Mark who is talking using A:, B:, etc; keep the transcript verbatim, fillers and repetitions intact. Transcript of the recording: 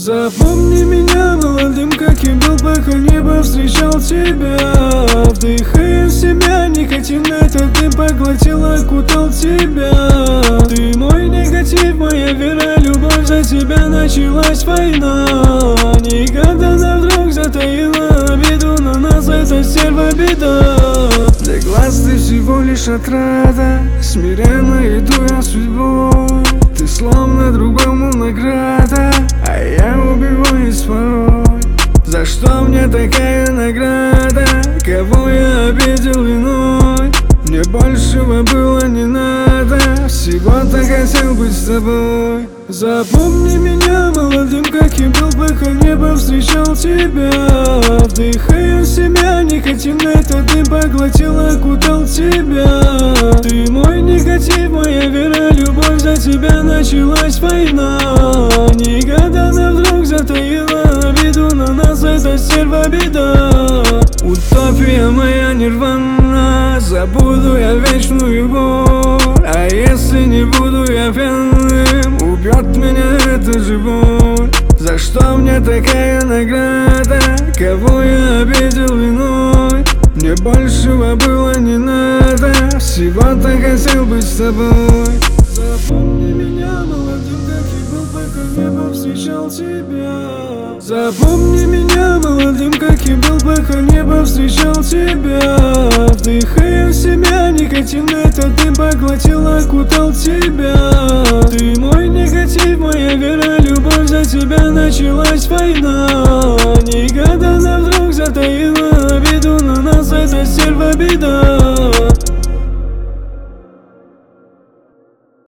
A: Запомни меня молодым, каким был, пока небо встречал тебя. Вдыхая в себя никотин, этот дым поглотил, окутал тебя. Ты мой негатив, моя вера, любовь, за тебя началась война. Негаданно вдруг затаила обиду, на нас эта стерва беда. Для глаз ты всего лишь отрада, смиренно иду я судьбой. Ты словно другому награда, а я убиваюсь порой. За что мне такая награда? Кого я обидел виной? Мне большего было не надо, всего-то хотел быть с тобой. Запомни меня молодым, каким был, пока небо встречал тебя. Вдыхая в себя никотин, этот дым поглотил, окутал тебя. Ты мой негатив, моя вера, любовь, за тебя началась война. Негаданно вдруг затаила обиду, на нас эта стерва беда. Утопия моя нирвана, забуду я вечную боль. А если не буду я пьяным, убьет меня эта же боль. За что мне такая награда? Кого я обидел виной? Мне большего было не надо, всего-то хотел быть с тобой. Запомни меня молодым, каким был, пока небо встречал тебя. Запомни меня молодым, каким был, пока небо встречал тебя. Вдыхая в себя никотин, этот дым поглотил, окутал тебя. Ты мой негатив, моя вера, любовь, за тебя началась война. Негаданно вдруг затаила обиду, на нас эта стерва беда.